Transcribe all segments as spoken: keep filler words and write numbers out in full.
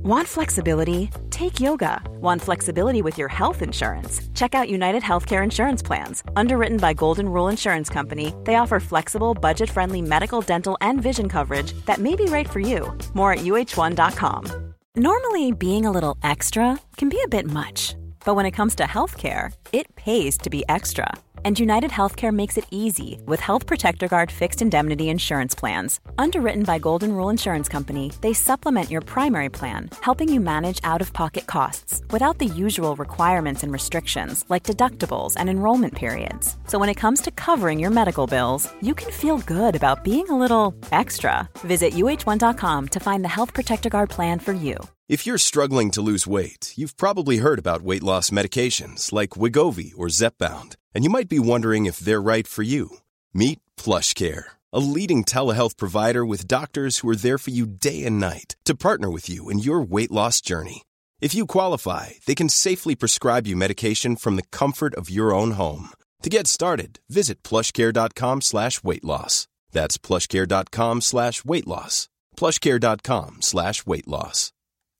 Want flexibility? Take yoga. Want flexibility with your health insurance? Check out United Healthcare Insurance Plans. Underwritten by Golden Rule Insurance Company, they offer flexible, budget-friendly medical, dental, and vision coverage that may be right for you. More at U H one dot com. Normally, being a little extra can be a bit much. But when it comes to healthcare, it pays to be extra. And United Healthcare makes it easy with Health Protector Guard fixed indemnity insurance plans. Underwritten by Golden Rule Insurance Company, they supplement your primary plan, helping you manage out-of-pocket costs without the usual requirements and restrictions like deductibles and enrollment periods. So when it comes to covering your medical bills, you can feel good about being a little extra. Visit U H one dot com to find the Health Protector Guard plan for you. If you're struggling to lose weight, you've probably heard about weight loss medications like Wegovy or Zepbound, and you might be wondering if they're right for you. Meet PlushCare, a leading telehealth provider with doctors who are there for you day and night to partner with you in your weight loss journey. If you qualify, they can safely prescribe you medication from the comfort of your own home. To get started, visit plushcare.com slash weight loss. That's plushcare.com slash weight loss. plushcare.com slash weight loss.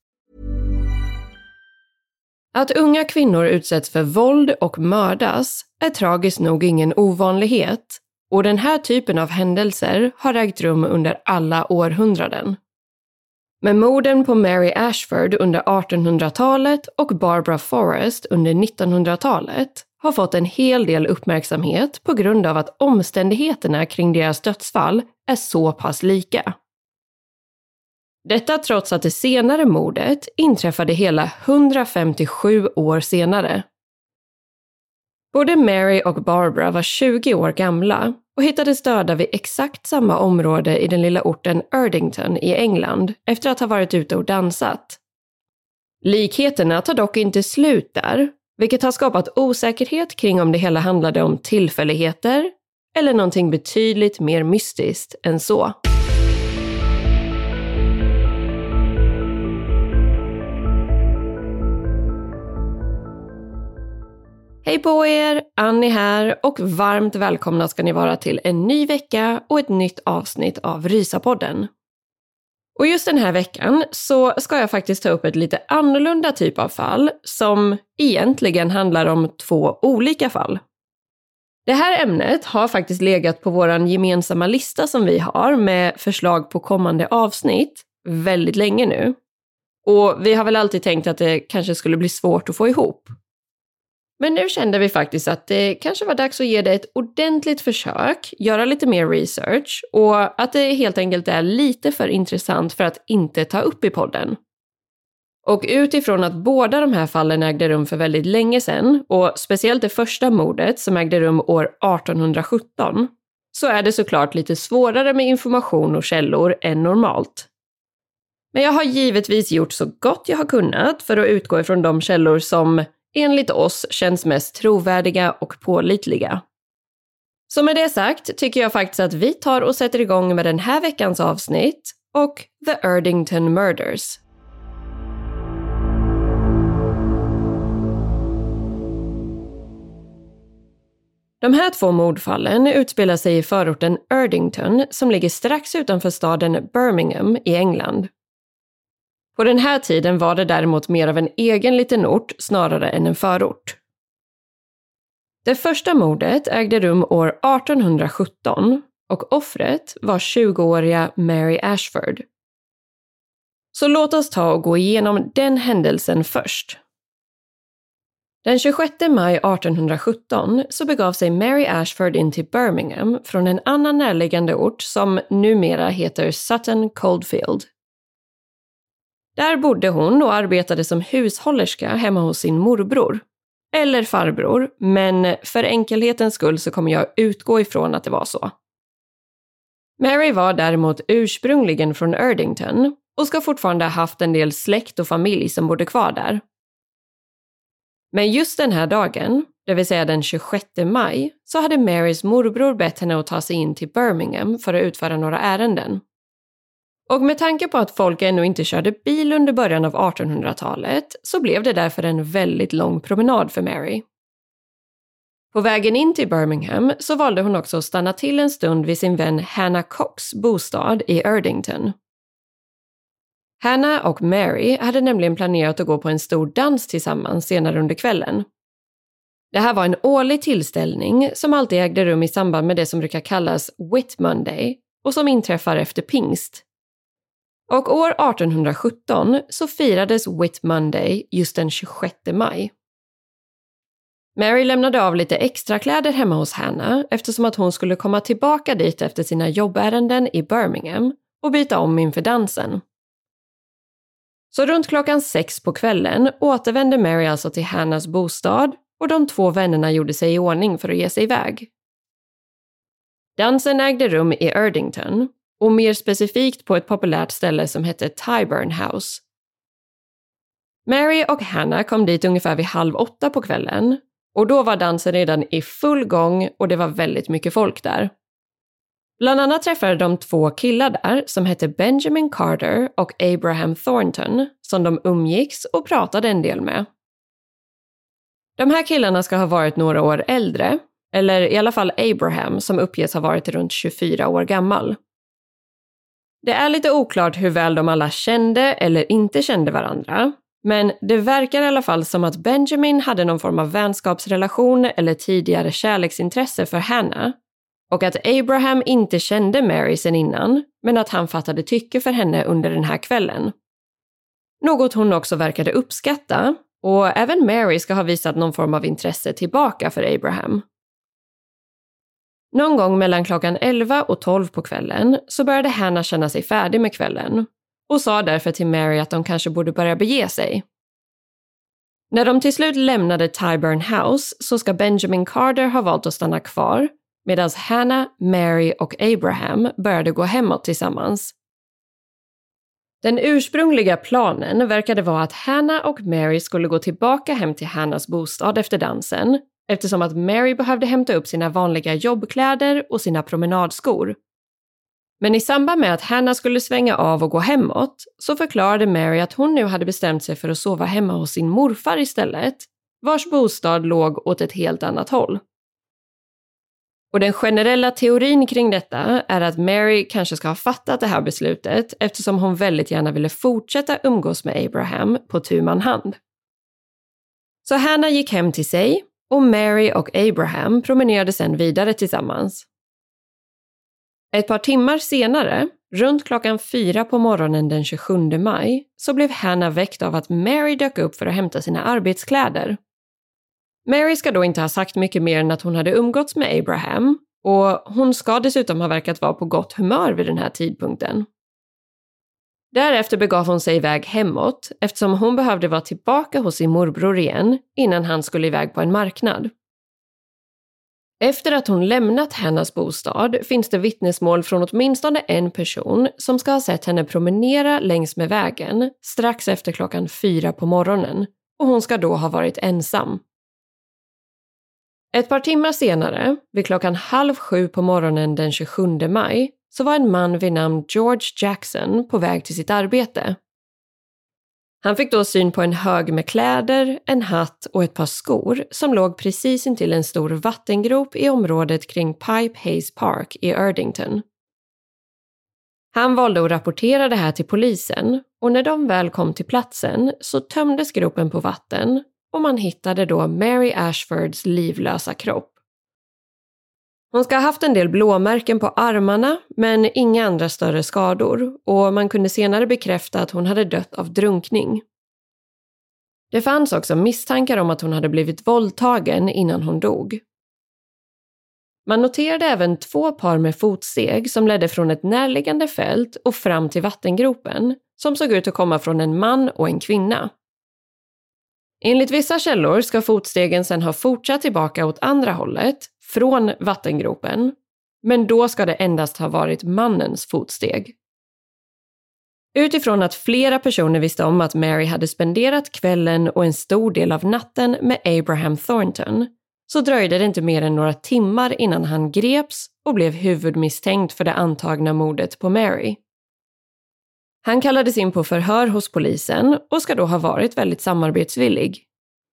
Att unga kvinnor utsätts för våld och mördas är tragiskt nog ingen ovanlighet, och den här typen av händelser har ägt rum under alla århundraden. Men morden på Mary Ashford under artonhundratalet och Barbara Forrest under nittonhundratalet har fått en hel del uppmärksamhet på grund av att omständigheterna kring deras dödsfall är så pass lika. Detta trots att det senare mordet inträffade hela hundrafemtiosju år senare. Både Mary och Barbara var tjugo år gamla och hittades döda vid exakt samma område i den lilla orten Erdington i England efter att ha varit ute och dansat. Likheterna tar dock inte slut där, vilket har skapat osäkerhet kring om det hela handlade om tillfälligheter eller någonting betydligt mer mystiskt än så. Hej på er, Annie här, och varmt välkomna ska ni vara till en ny vecka och ett nytt avsnitt av Rysapodden. Och just den här veckan så ska jag faktiskt ta upp ett lite annorlunda typ av fall som egentligen handlar om två olika fall. Det här ämnet har faktiskt legat på våran gemensamma lista som vi har med förslag på kommande avsnitt väldigt länge nu. Och vi har väl alltid tänkt att det kanske skulle bli svårt att få ihop. Men nu kände vi faktiskt att det kanske var dags att ge det ett ordentligt försök, göra lite mer research och att det helt enkelt är lite för intressant för att inte ta upp i podden. Och utifrån att båda de här fallen ägde rum för väldigt länge sedan, och speciellt det första mordet som ägde rum år artonhundrasjutton, så är det såklart lite svårare med information och källor än normalt. Men jag har givetvis gjort så gott jag har kunnat för att utgå ifrån de källor som enligt oss känns mest trovärdiga och pålitliga. Så med det sagt tycker jag faktiskt att vi tar och sätter igång med den här veckans avsnitt och The Erdington Murders. De här två mordfallen utspelar sig i förorten Erdington som ligger strax utanför staden Birmingham i England. På den här tiden var det däremot mer av en egen liten ort snarare än en förort. Det första mordet ägde rum år artonhundrasjutton och offret var tjugoåriga Mary Ashford. Så låt oss ta och gå igenom den händelsen först. Den tjugosjätte maj artonhundrasjutton så begav sig Mary Ashford in till Birmingham från en annan närliggande ort som numera heter Sutton Coldfield. Där bodde hon och arbetade som hushållerska hemma hos sin morbror. Eller farbror, men för enkelhetens skull så kommer jag utgå ifrån att det var så. Mary var däremot ursprungligen från Erdington och ska fortfarande ha haft en del släkt och familj som bodde kvar där. Men just den här dagen, det vill säga den tjugosjätte maj, så hade Marys morbror bett henne att ta sig in till Birmingham för att utföra några ärenden. Och med tanke på att folk ännu inte körde bil under början av artonhundratalet så blev det därför en väldigt lång promenad för Mary. På vägen in till Birmingham så valde hon också att stanna till en stund vid sin vän Hannah Cox bostad i Erdington. Hannah och Mary hade nämligen planerat att gå på en stor dans tillsammans senare under kvällen. Det här var en årlig tillställning som alltid ägde rum i samband med det som brukar kallas Whit Monday och som inträffar efter pingst. Och år arton sjutton så firades Whit Monday just den tjugosjätte maj. Mary lämnade av lite extra kläder hemma hos Hannah eftersom att hon skulle komma tillbaka dit efter sina jobbärenden i Birmingham och byta om inför dansen. Så runt klockan sex på kvällen återvände Mary alltså till Hannahs bostad och de två vännerna gjorde sig i ordning för att ge sig iväg. Dansen ägde rum i Erdington och mer specifikt på ett populärt ställe som hette Tyburn House. Mary och Hannah kom dit ungefär vid halv åtta på kvällen och då var dansen redan i full gång och det var väldigt mycket folk där. Bland annat träffade de två killar där som hette Benjamin Carter och Abraham Thornton som de umgicks och pratade en del med. De här killarna ska ha varit några år äldre, eller i alla fall Abraham som uppges ha varit runt tjugofyra år gammal. Det är lite oklart hur väl de alla kände eller inte kände varandra, men det verkar i alla fall som att Benjamin hade någon form av vänskapsrelation eller tidigare kärleksintresse för Hannah och att Abraham inte kände Mary sen innan, men att han fattade tycke för henne under den här kvällen. Något hon också verkade uppskatta, och även Mary ska ha visat någon form av intresse tillbaka för Abraham. Någon gång mellan klockan elva och tolv på kvällen så började Hannah känna sig färdig med kvällen och sa därför till Mary att de kanske borde börja bege sig. När de till slut lämnade Tyburn House så ska Benjamin Carter ha valt att stanna kvar medan Hannah, Mary och Abraham började gå hemåt tillsammans. Den ursprungliga planen verkade vara att Hannah och Mary skulle gå tillbaka hem till Hannahs bostad efter dansen eftersom att Mary behövde hämta upp sina vanliga jobbkläder och sina promenadskor. Men i samband med att Hannah skulle svänga av och gå hemåt så förklarade Mary att hon nu hade bestämt sig för att sova hemma hos sin morfar istället, vars bostad låg åt ett helt annat håll. Och den generella teorin kring detta är att Mary kanske ska ha fattat det här beslutet eftersom hon väldigt gärna ville fortsätta umgås med Abraham på tu man hand. Så Hannah gick hem till sig och Mary och Abraham promenerade sedan vidare tillsammans. Ett par timmar senare, runt klockan fyra på morgonen den tjugosjunde maj, så blev Hannah väckt av att Mary dök upp för att hämta sina arbetskläder. Mary ska då inte ha sagt mycket mer än att hon hade umgåtts med Abraham och hon ska dessutom ha verkat vara på gott humör vid den här tidpunkten. Därefter begav hon sig iväg hemåt eftersom hon behövde vara tillbaka hos sin morbror igen innan han skulle iväg på en marknad. Efter att hon lämnat Hannahs bostad finns det vittnesmål från åtminstone en person som ska ha sett henne promenera längs med vägen strax efter klockan fyra på morgonen och hon ska då ha varit ensam. Ett par timmar senare, vid klockan halv sju på morgonen den tjugosjunde maj, så var en man vid namn George Jackson på väg till sitt arbete. Han fick då syn på en hög med kläder, en hatt och ett par skor som låg precis intill en stor vattengrop i området kring Pipe Hayes Park i Erdington. Han valde att rapportera det här till polisen och när de väl kom till platsen så tömdes gropen på vatten och man hittade då Mary Ashfords livlösa kropp. Hon ska ha haft en del blåmärken på armarna men inga andra större skador och man kunde senare bekräfta att hon hade dött av drunkning. Det fanns också misstankar om att hon hade blivit våldtagen innan hon dog. Man noterade även två par med fotsteg som ledde från ett närliggande fält och fram till vattengropen som såg ut att komma från en man och en kvinna. Enligt vissa källor ska fotstegen sedan ha fortsatt tillbaka åt andra hållet, från vattengropen, men då ska det endast ha varit mannens fotsteg. Utifrån att flera personer visste om att Mary hade spenderat kvällen och en stor del av natten med Abraham Thornton, så dröjde det inte mer än några timmar innan han greps och blev huvudmisstänkt för det antagna mordet på Mary. Han kallades in på förhör hos polisen och ska då ha varit väldigt samarbetsvillig.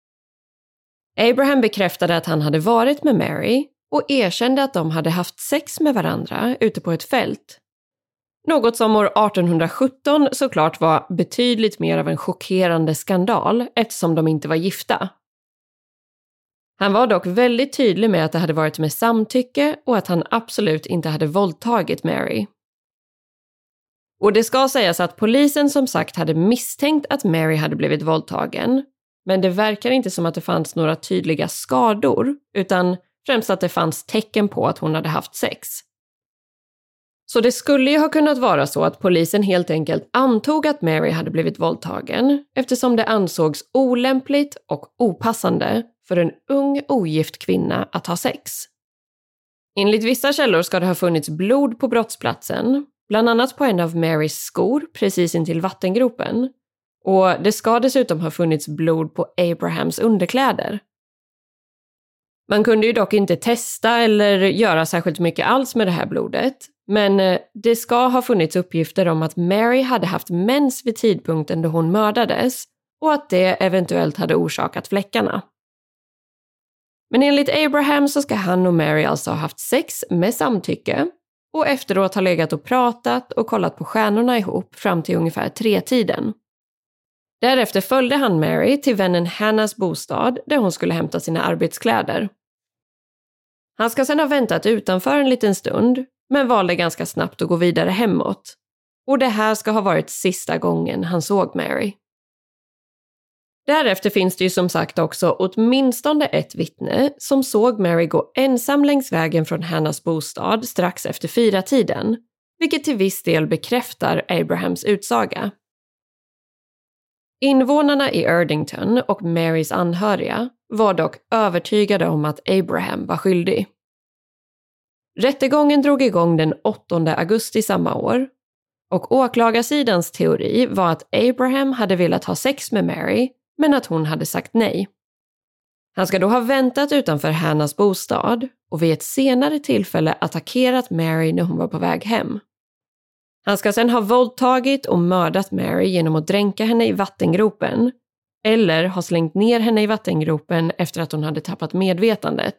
Abraham bekräftade att han hade varit med Mary och erkände att de hade haft sex med varandra ute på ett fält. Något som år arton sjutton såklart var betydligt mer av en chockerande skandal eftersom de inte var gifta. Han var dock väldigt tydlig med att det hade varit med samtycke och att han absolut inte hade våldtagit Mary. Och det ska sägas att polisen som sagt hade misstänkt att Mary hade blivit våldtagen, men det verkar inte som att det fanns några tydliga skador, utan främst att det fanns tecken på att hon hade haft sex. Så det skulle ju ha kunnat vara så att polisen helt enkelt antog att Mary hade blivit våldtagen eftersom det ansågs olämpligt och opassande för en ung ogift kvinna att ha sex. Enligt vissa källor ska det ha funnits blod på brottsplatsen, bland annat på en av Marys skor precis intill vattengropen, och det ska dessutom ha funnits blod på Abrahams underkläder. Man kunde ju dock inte testa eller göra särskilt mycket alls med det här blodet, men det ska ha funnits uppgifter om att Mary hade haft mens vid tidpunkten då hon mördades och att det eventuellt hade orsakat fläckarna. Men enligt Abraham så ska han och Mary alltså ha haft sex med samtycke och efteråt ha legat och pratat och kollat på stjärnorna ihop fram till ungefär tre-tiden. Därefter följde han Mary till vännen Hannahs bostad där hon skulle hämta sina arbetskläder. Han ska sedan ha väntat utanför en liten stund, men valde ganska snabbt att gå vidare hemåt. Och det här ska ha varit sista gången han såg Mary. Därefter finns det ju som sagt också åtminstone ett vittne som såg Mary gå ensam längs vägen från Hannahs bostad strax efter fyra tiden, vilket till viss del bekräftar Abrahams utsaga. Invånarna i Erdington och Marys anhöriga var dock övertygade om att Abraham var skyldig. Rättegången drog igång den åttonde augusti samma år och åklagarsidans teori var att Abraham hade velat ha sex med Mary men att hon hade sagt nej. Han ska då ha väntat utanför Hannahs bostad och vid ett senare tillfälle attackerat Mary när hon var på väg hem. Han ska sedan ha våldtagit och mördat Mary genom att dränka henne i vattengropen eller ha slängt ner henne i vattengropen efter att hon hade tappat medvetandet.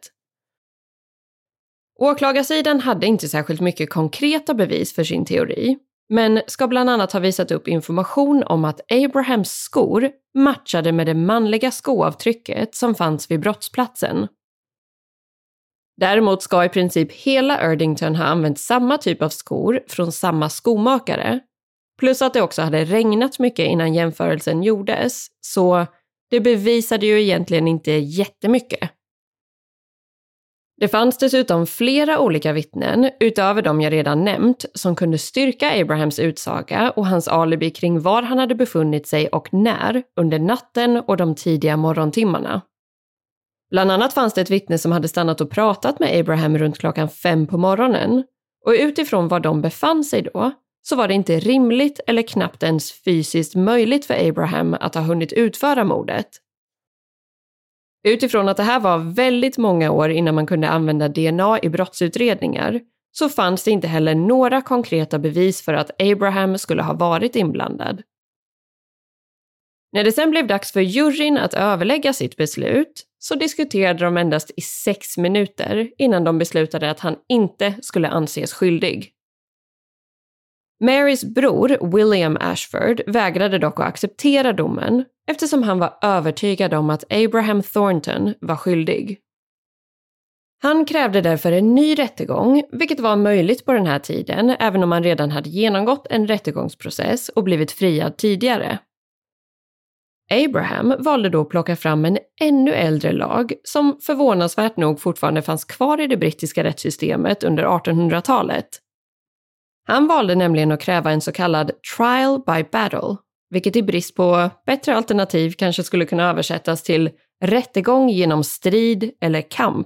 Åklagarsidan hade inte särskilt mycket konkreta bevis för sin teori, men ska bland annat ha visat upp information om att Abrahams skor matchade med det manliga skoavtrycket som fanns vid brottsplatsen. Däremot ska i princip hela Erdington ha använt samma typ av skor från samma skomakare, plus att det också hade regnat mycket innan jämförelsen gjordes, så det bevisade ju egentligen inte jättemycket. Det fanns dessutom flera olika vittnen, utöver de jag redan nämnt, som kunde styrka Abrahams utsaga och hans alibi kring var han hade befunnit sig och när under natten och de tidiga morgontimmarna. Bland annat fanns det ett vittne som hade stannat och pratat med Abraham runt klockan fem på morgonen, och utifrån var de befann sig då så var det inte rimligt eller knappt ens fysiskt möjligt för Abraham att ha hunnit utföra mordet. Utifrån att det här var väldigt många år innan man kunde använda D N A i brottsutredningar så fanns det inte heller några konkreta bevis för att Abraham skulle ha varit inblandad. När det sen blev dags för juryn att överlägga sitt beslut så diskuterade de endast i sex minuter innan de beslutade att han inte skulle anses skyldig. Marys bror William Ashford vägrade dock att acceptera domen eftersom han var övertygad om att Abraham Thornton var skyldig. Han krävde därför en ny rättegång, vilket var möjligt på den här tiden även om han redan hade genomgått en rättegångsprocess och blivit friad tidigare. Abraham valde då att plocka fram en ännu äldre lag som förvånansvärt nog fortfarande fanns kvar i det brittiska rättssystemet under artonhundratalet. Han valde nämligen att kräva en så kallad trial by battle, vilket i brist på bättre alternativ kanske skulle kunna översättas till rättegång genom strid eller kamp.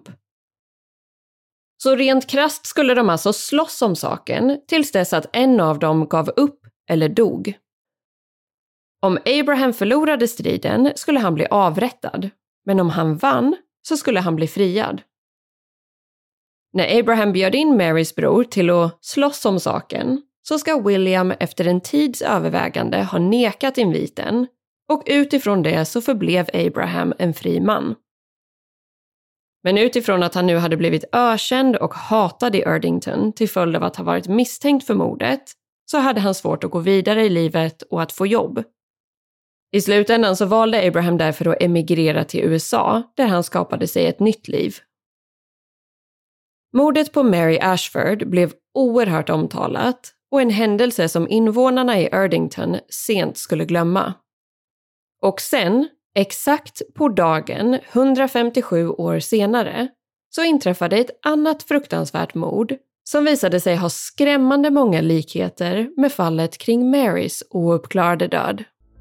Så rent krasst skulle de alltså slåss om saken tills dess att en av dem gav upp eller dog. Om Abraham förlorade striden skulle han bli avrättad, men om han vann så skulle han bli friad. När Abraham bjöd in Marys bror till att slåss om saken så ska William efter en tids övervägande ha nekat inviten och utifrån det så förblev Abraham en fri man. Men utifrån att han nu hade blivit ökänd och hatad i Erdington till följd av att ha varit misstänkt för mordet så hade han svårt att gå vidare i livet och att få jobb. I slutändan så valde Abraham därför att emigrera till U S A där han skapade sig ett nytt liv. Mordet på Mary Ashford blev oerhört omtalat och en händelse som invånarna i Erdington sent skulle glömma. Och sen, exakt på dagen hundrafemtiosju år senare, så inträffade ett annat fruktansvärt mord som visade sig ha skrämmande många likheter med fallet kring Marys ouppklarade död.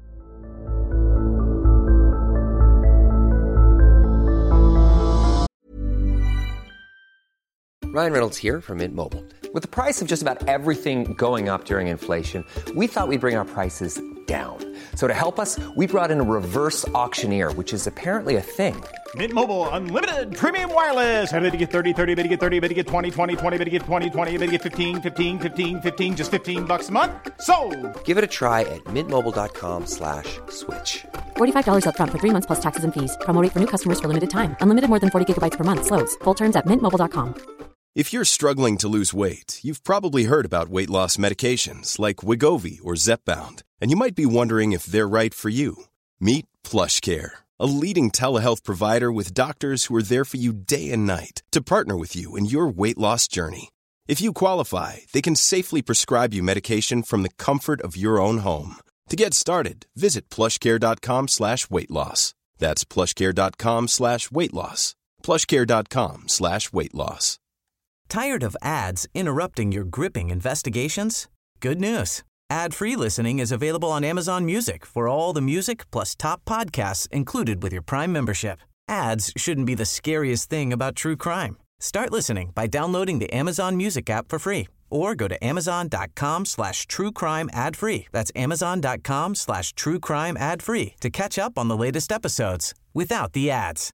Ryan Reynolds here from Mint Mobile. With the price of just about everything going up during inflation, we thought we'd bring our prices down. So to help us, we brought in a reverse auctioneer, which is apparently a thing. Mint Mobile Unlimited Premium Wireless. How to get thirty, thirty, how to get thirty, how to get twenty, twenty, twenty, how to get twenty, twenty, how to get fifteen, fifteen, fifteen, fifteen, just fifteen bucks a month? Sold! Give it a try at mintmobile.com slash switch. forty-five dollars up front for three months plus taxes and fees. Promo rate for new customers for limited time. Unlimited more than forty gigabytes per month. Slows full terms at mint mobile dot com. If you're struggling to lose weight, you've probably heard about weight loss medications like Wegovy or Zepbound, and you might be wondering if they're right for you. Meet PlushCare, a leading telehealth provider with doctors who are there for you day and night to partner with you in your weight loss journey. If you qualify, they can safely prescribe you medication from the comfort of your own home. To get started, visit plushcare.com slash weight loss. That's plushcare.com slash weight loss. plushcare.com slash weight loss. Tired of ads interrupting your gripping investigations? Good news. Ad-free listening is available on Amazon Music for all the music plus top podcasts included with your Prime membership. Ads shouldn't be the scariest thing about true crime. Start listening by downloading the Amazon Music app for free or go to amazon.com slash true crime ad free. That's amazon.com slash true crime ad free to catch up on the latest episodes without the ads.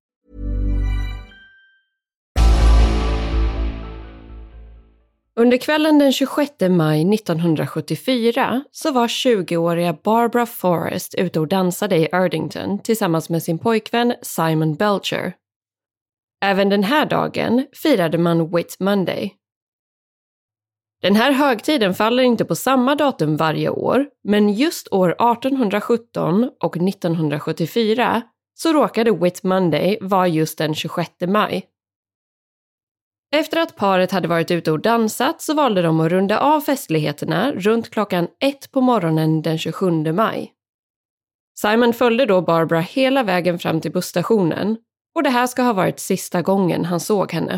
Under kvällen den tjugosjätte maj nittonhundrasjuttiofyra så var tjugoåriga Barbara Forrest ute och dansade i Erdington tillsammans med sin pojkvän Simon Belcher. Även den här dagen firade man Whit Monday. Den här högtiden faller inte på samma datum varje år, men just år artonhundrasjutton och nittonhundrasjuttiofyra så råkade Whit Monday vara just den tjugosjätte maj. Efter att paret hade varit ute och dansat så valde de att runda av festligheterna runt klockan ett på morgonen den tjugosjunde maj. Simon följde då Barbara hela vägen fram till busstationen och det här ska ha varit sista gången han såg henne.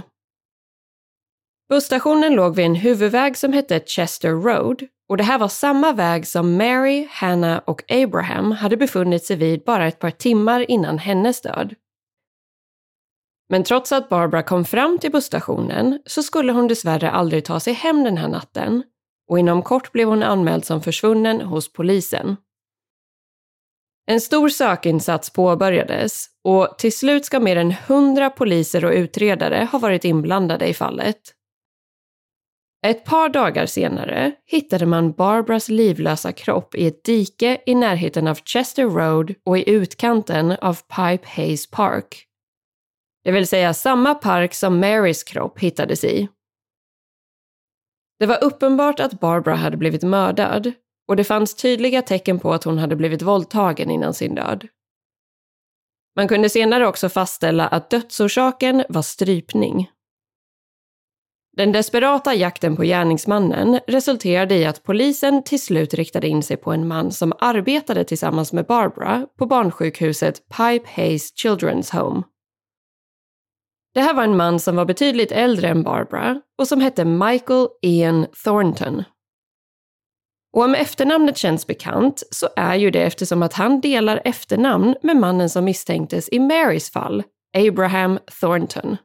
Busstationen låg vid en huvudväg som hette Chester Road och det här var samma väg som Mary, Hannah och Abraham hade befunnit sig vid bara ett par timmar innan hennes död. Men trots att Barbara kom fram till busstationen så skulle hon dessvärre aldrig ta sig hem den här natten och inom kort blev hon anmäld som försvunnen hos polisen. En stor sökinsats påbörjades och till slut ska mer än hundra poliser och utredare ha varit inblandade i fallet. Ett par dagar senare hittade man Barbaras livlösa kropp i ett dike i närheten av Chester Road och i utkanten av Pipe Hayes Park. Det vill säga samma park som Marys kropp hittades i. Det var uppenbart att Barbara hade blivit mördad och det fanns tydliga tecken på att hon hade blivit våldtagen innan sin död. Man kunde senare också fastställa att dödsorsaken var strypning. Den desperata jakten på gärningsmannen resulterade i att polisen till slut riktade in sig på en man som arbetade tillsammans med Barbara på barnsjukhuset Pipe Hayes Children's Home. Det här var en man som var betydligt äldre än Barbara och som hette Michael Ian Thornton. Och om efternamnet känns bekant så är ju det eftersom att han delar efternamn med mannen som misstänktes i Marys fall, Abraham Thornton.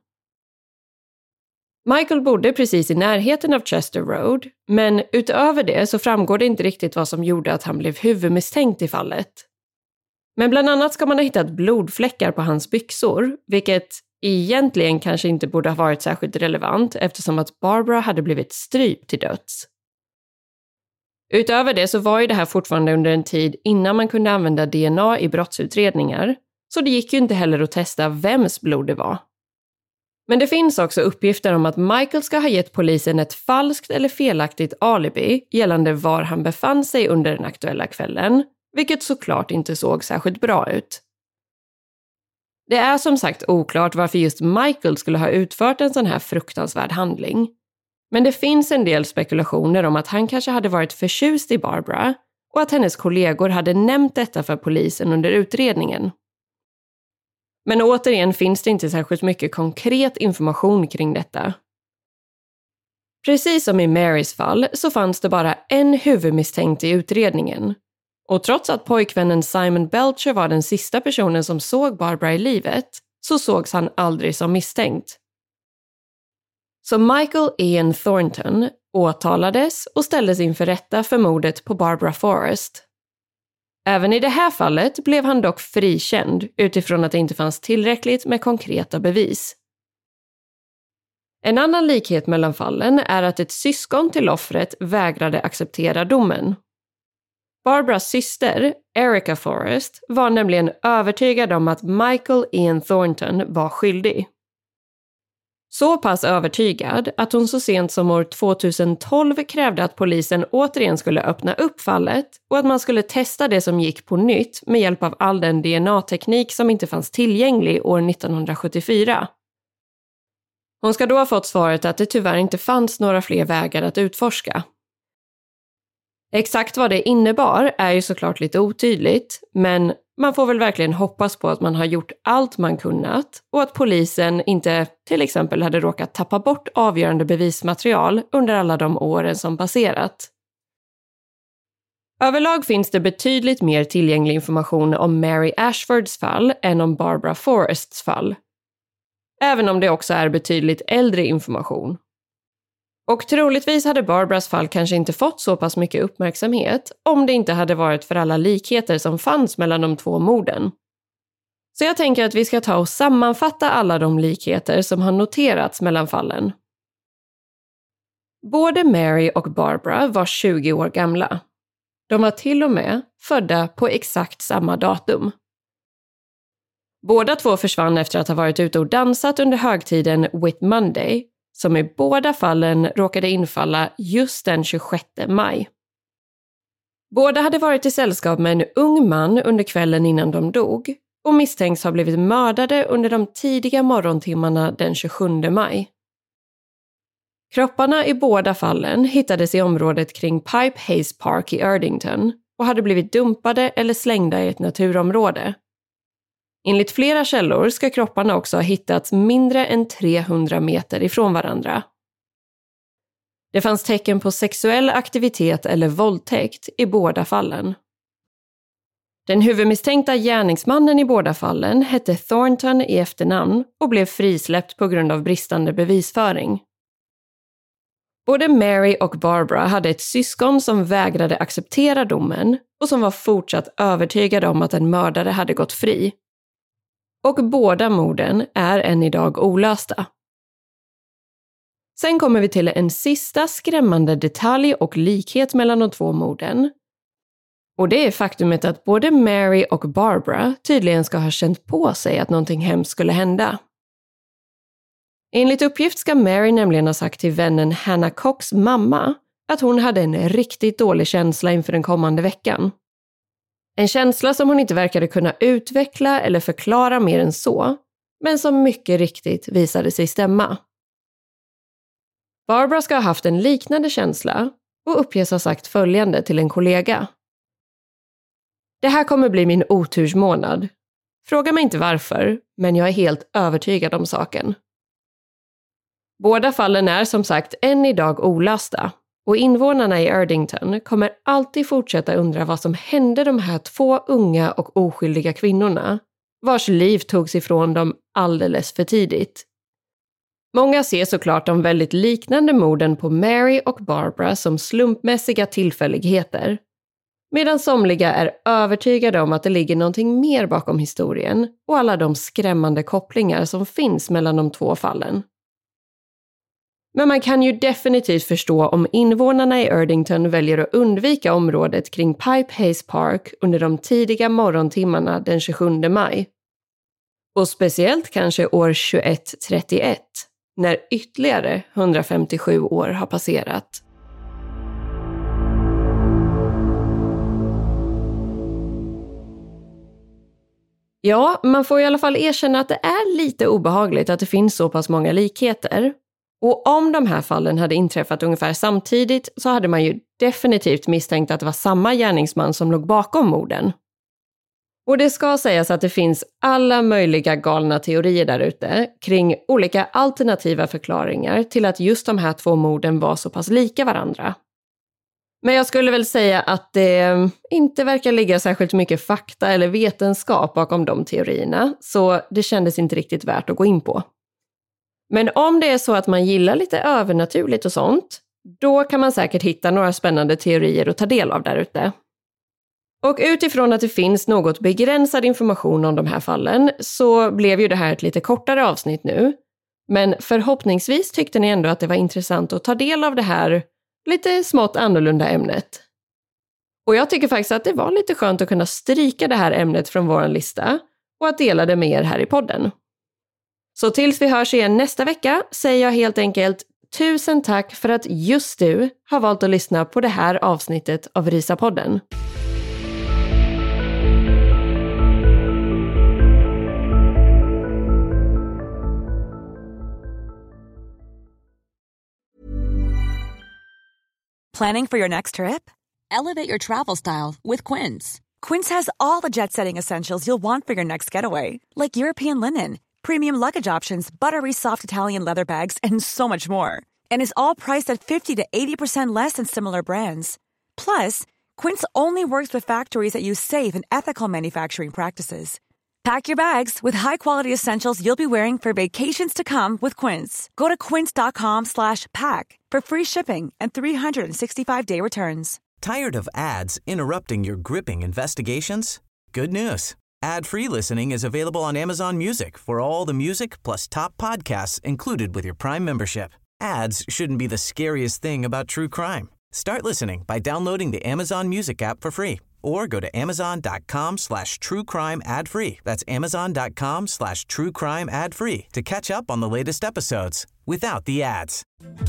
Michael bodde precis i närheten av Chester Road, men utöver det så framgår det inte riktigt vad som gjorde att han blev huvudmisstänkt i fallet. Men bland annat ska man ha hittat blodfläckar på hans byxor, vilket egentligen kanske inte borde ha varit särskilt relevant eftersom att Barbara hade blivit strypt till döds. Utöver det så var ju det här fortfarande under en tid innan man kunde använda D N A i brottsutredningar, så det gick ju inte heller att testa vems blod det var. Men det finns också uppgifter om att Michael ska ha gett polisen ett falskt eller felaktigt alibi gällande var han befann sig under den aktuella kvällen, vilket såklart inte såg särskilt bra ut. Det är som sagt oklart varför just Michael skulle ha utfört en sån här fruktansvärd handling. Men det finns en del spekulationer om att han kanske hade varit förtjust i Barbara och att hennes kollegor hade nämnt detta för polisen under utredningen. Men återigen finns det inte särskilt mycket konkret information kring detta. Precis som i Marys fall så fanns det bara en huvudmisstänkt i utredningen. Och trots att pojkvännen Simon Belcher var den sista personen som såg Barbara i livet så sågs han aldrig som misstänkt. Så Michael Ian Thornton åtalades och ställdes inför rätta för mordet på Barbara Forrest. Även i det här fallet blev han dock frikänd utifrån att det inte fanns tillräckligt med konkreta bevis. En annan likhet mellan fallen är att ett syskon till offret vägrade acceptera domen. Barbaras syster, Erica Forrest, var nämligen övertygad om att Michael Ian Thornton var skyldig. Så pass övertygad att hon så sent som år tjugohundratolv krävde att polisen återigen skulle öppna upp fallet och att man skulle testa det som gick på nytt med hjälp av all den D N A-teknik som inte fanns tillgänglig år nittonhundrasjuttiofyra. Hon ska då ha fått svaret att det tyvärr inte fanns några fler vägar att utforska. Exakt vad det innebar är ju såklart lite otydligt, men man får väl verkligen hoppas på att man har gjort allt man kunnat och att polisen inte till exempel hade råkat tappa bort avgörande bevismaterial under alla de åren som passerat. Överlag finns det betydligt mer tillgänglig information om Mary Ashfords fall än om Barbara Forrests fall. Även om det också är betydligt äldre information. Och troligtvis hade Barbaras fall kanske inte fått så pass mycket uppmärksamhet om det inte hade varit för alla likheter som fanns mellan de två morden. Så jag tänker att vi ska ta och sammanfatta alla de likheter som har noterats mellan fallen. Både Mary och Barbara var tjugo år gamla. De var till och med födda på exakt samma datum. Båda två försvann efter att ha varit ute och dansat under högtiden Whit Monday, som i båda fallen råkade infalla just den tjugosjätte maj. Båda hade varit i sällskap med en ung man under kvällen innan de dog och misstänks ha blivit mördade under de tidiga morgontimmarna den tjugosjunde maj. Kropparna i båda fallen hittades i området kring Pipe Hayes Park i Erdington och hade blivit dumpade eller slängda i ett naturområde. Enligt flera källor ska kropparna också ha hittats mindre än trehundra meter ifrån varandra. Det fanns tecken på sexuell aktivitet eller våldtäkt i båda fallen. Den huvudmisstänkta gärningsmannen i båda fallen hette Thornton i efternamn och blev frisläppt på grund av bristande bevisföring. Både Mary och Barbara hade ett syskon som vägrade acceptera domen och som var fortsatt övertygade om att en mördare hade gått fri. Och båda morden är än idag olösta. Sen kommer vi till en sista skrämmande detalj och likhet mellan de två morden. Och det är faktumet att både Mary och Barbara tydligen ska ha känt på sig att någonting hemskt skulle hända. Enligt uppgift ska Mary nämligen ha sagt till vännen Hannah Cox mamma att hon hade en riktigt dålig känsla inför den kommande veckan. En känsla som hon inte verkade kunna utveckla eller förklara mer än så, men som mycket riktigt visade sig stämma. Barbara ska ha haft en liknande känsla och uppges ha sagt följande till en kollega. Det här kommer bli min otursmånad. Fråga mig inte varför, men jag är helt övertygad om saken. Båda fallen är som sagt än idag olösta. Och invånarna i Erdington kommer alltid fortsätta undra vad som hände de här två unga och oskyldiga kvinnorna, vars liv togs ifrån dem alldeles för tidigt. Många ser såklart de väldigt liknande morden på Mary och Barbara som slumpmässiga tillfälligheter, medan somliga är övertygade om att det ligger någonting mer bakom historien och alla de skrämmande kopplingar som finns mellan de två fallen. Men man kan ju definitivt förstå om invånarna i Erdington väljer att undvika området kring Pipe Hayes Park under de tidiga morgontimmarna den tjugosjunde maj. Och speciellt kanske år tjugoett trettioett, när ytterligare hundrafemtiosju år har passerat. Ja, man får i alla fall erkänna att det är lite obehagligt att det finns så pass många likheter. Och om de här fallen hade inträffat ungefär samtidigt så hade man ju definitivt misstänkt att det var samma gärningsman som låg bakom morden. Och det ska sägas att det finns alla möjliga galna teorier där ute kring olika alternativa förklaringar till att just de här två morden var så pass lika varandra. Men jag skulle väl säga att det inte verkar ligga särskilt mycket fakta eller vetenskap bakom de teorierna, så det kändes inte riktigt värt att gå in på. Men om det är så att man gillar lite övernaturligt och sånt, då kan man säkert hitta några spännande teorier att ta del av där ute. Och utifrån att det finns något begränsad information om de här fallen så blev ju det här ett lite kortare avsnitt nu. Men förhoppningsvis tyckte ni ändå att det var intressant att ta del av det här lite smått annorlunda ämnet. Och jag tycker faktiskt att det var lite skönt att kunna stryka det här ämnet från vår lista och att dela det med er här i podden. Så tills vi hörs igen nästa vecka säger jag helt enkelt tusen tack för att just du har valt att lyssna på det här avsnittet av Risa-podden. Planning for your next trip? Elevate your travel style with Quince. Quince has all the jet-setting essentials you'll want for your next getaway, like European linen, premium luggage options, buttery soft Italian leather bags, and so much more. And is all priced at fifty to eighty percent less than similar brands. Plus, Quince only works with factories that use safe and ethical manufacturing practices. Pack your bags with high-quality essentials you'll be wearing for vacations to come with Quince. Go to quince.com slash pack for free shipping and three sixty-five day returns. Tired of ads interrupting your gripping investigations? Good news. Ad-free listening is available on Amazon Music for all the music plus top podcasts included with your Prime membership. Ads shouldn't be the scariest thing about true crime. Start listening by downloading the Amazon Music app for free or go to amazon.com slash true crime ad free. That's amazon.com slash true crime ad free to catch up on the latest episodes without the ads.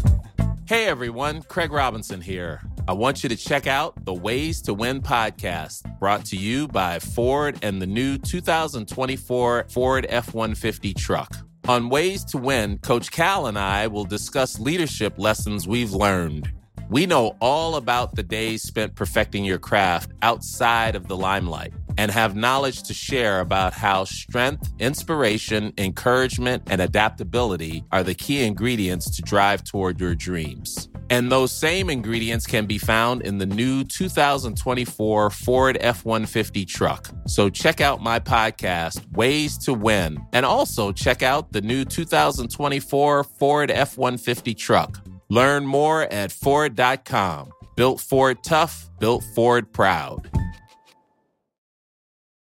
Hey everyone, Craig Robinson here. I want you to check out the Ways to Win podcast, brought to you by Ford and the new two thousand twenty-four Ford F one fifty truck. On Ways to Win, Coach Cal and I will discuss leadership lessons we've learned. We know all about the days spent perfecting your craft outside of the limelight and have knowledge to share about how strength, inspiration, encouragement, and adaptability are the key ingredients to drive toward your dreams. And those same ingredients can be found in the new two thousand twenty-four Ford F one fifty truck. So check out my podcast, Ways to Win, and also check out the new two thousand twenty-four Ford F one fifty truck. Learn more at Ford dot com. Built Ford tough, built Ford proud.